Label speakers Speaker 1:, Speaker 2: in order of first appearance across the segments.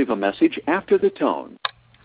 Speaker 1: leave a message after the tone.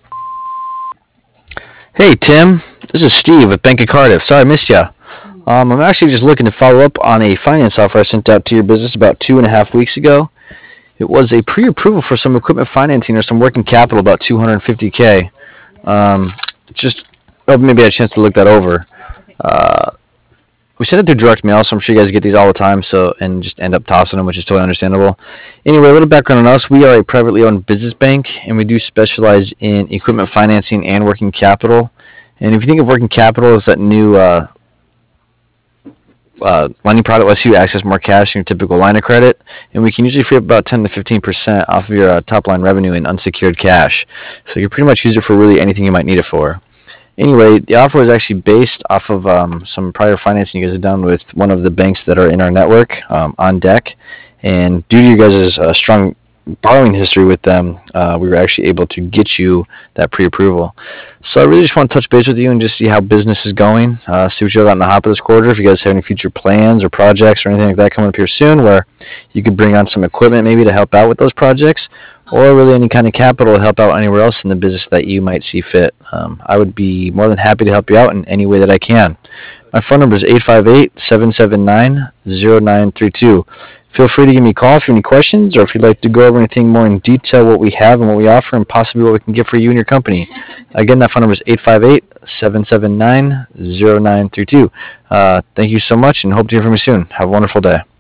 Speaker 2: Hey Tim, this is Steve with Bank of Cardiff. Sorry I missed you. I'm actually just looking to follow up on a finance offer I sent out to your business about 2.5 weeks ago. It was a pre-approval for some equipment financing or some working capital about 250K. Just maybe I had a chance to look that over. Uh, we sent it through direct mail, so I'm sure you guys get these all the time, and just end up tossing them, which is totally understandable. Anyway, a little background on us. We are a privately owned business bank, and we do specialize in equipment financing and working capital. And if you think of working capital as that new lending product lets you access more cash in your typical line of credit, and we can usually free up about 10 to 15% off of your top line revenue in unsecured cash. So you can pretty much use it for really anything you might need it for. Anyway, the offer was actually based off of some prior financing you guys have done with one of the banks that are in our network, on deck. And due to you guys' strong borrowing history with them, we were actually able to get you that pre-approval. So I really just want to touch base with you and just see how business is going, see what you got in the hopper this quarter, if you guys have any future plans or projects or anything like that coming up here soon where you could bring on some equipment maybe to help out with those projects, or really any kind of capital to help out anywhere else in the business that you might see fit. I would be more than happy to help you out in any way that I can. My phone number is 858-779-0932. Feel free to give me a call if you have any questions, or if you'd like to go over anything more in detail, what we have and what we offer, and possibly what we can get for you and your company. Again, that phone number is 858-779-0932. Thank you so much, and hope to hear from you soon. Have a wonderful day.